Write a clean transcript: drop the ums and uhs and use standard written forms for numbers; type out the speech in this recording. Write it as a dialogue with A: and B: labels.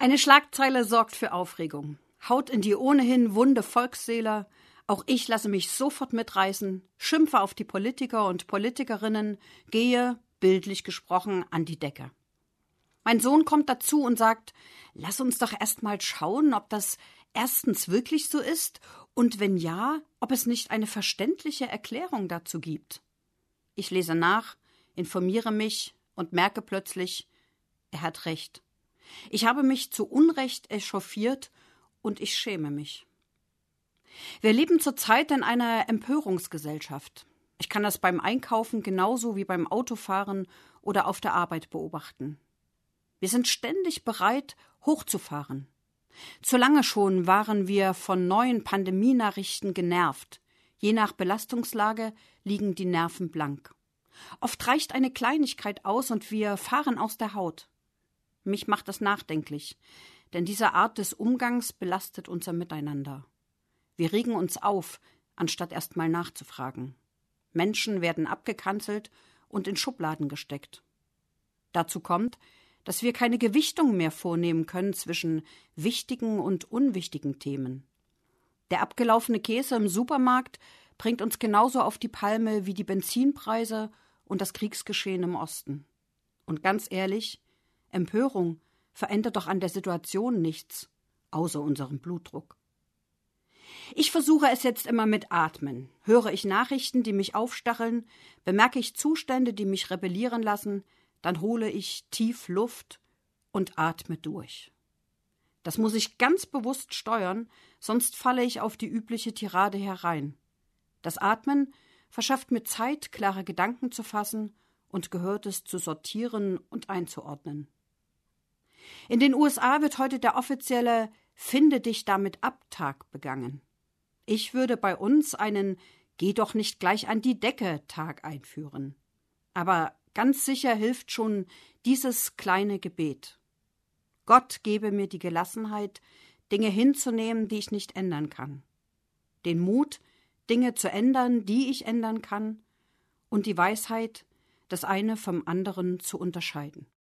A: Eine Schlagzeile sorgt für Aufregung. Haut in die ohnehin wunde Volksseele. Auch ich lasse mich sofort mitreißen, schimpfe auf die Politiker und Politikerinnen, gehe, bildlich gesprochen, an die Decke. Mein Sohn kommt dazu und sagt, lass uns doch erst mal schauen, ob das erstens wirklich so ist und wenn ja, ob es nicht eine verständliche Erklärung dazu gibt. Ich lese nach, informiere mich und merke plötzlich, er hat recht. Ich habe mich zu Unrecht echauffiert und ich schäme mich. Wir leben zurzeit in einer Empörungsgesellschaft. Ich kann das beim Einkaufen genauso wie beim Autofahren oder auf der Arbeit beobachten. Wir sind ständig bereit, hochzufahren. Zu lange schon waren wir von neuen Pandemienachrichten genervt. Je nach Belastungslage liegen die Nerven blank. Oft reicht eine Kleinigkeit aus und wir fahren aus der Haut. Mich macht das nachdenklich, denn diese Art des Umgangs belastet unser Miteinander. Wir regen uns auf, anstatt erst mal nachzufragen. Menschen werden abgekanzelt und in Schubladen gesteckt. Dazu kommt, dass wir keine Gewichtung mehr vornehmen können zwischen wichtigen und unwichtigen Themen. Der abgelaufene Käse im Supermarkt bringt uns genauso auf die Palme wie die Benzinpreise und das Kriegsgeschehen im Osten. Und ganz ehrlich, Empörung verändert doch an der Situation nichts, außer unserem Blutdruck. Ich versuche es jetzt immer mit Atmen. Höre ich Nachrichten, die mich aufstacheln, bemerke ich Zustände, die mich rebellieren lassen, dann hole ich tief Luft und atme durch. Das muss ich ganz bewusst steuern, sonst falle ich auf die übliche Tirade herein. Das Atmen verschafft mir Zeit, klare Gedanken zu fassen und Gehörtes zu sortieren und einzuordnen. In den USA wird heute der offizielle Finde dich damit ab Tag begangen. Ich würde bei uns einen Geh doch nicht gleich an die Decke Tag einführen. Aber ganz sicher hilft schon dieses kleine Gebet. Gott gebe mir die Gelassenheit, Dinge hinzunehmen, die ich nicht ändern kann. Den Mut, Dinge zu ändern, die ich ändern kann. Und die Weisheit, das eine vom anderen zu unterscheiden.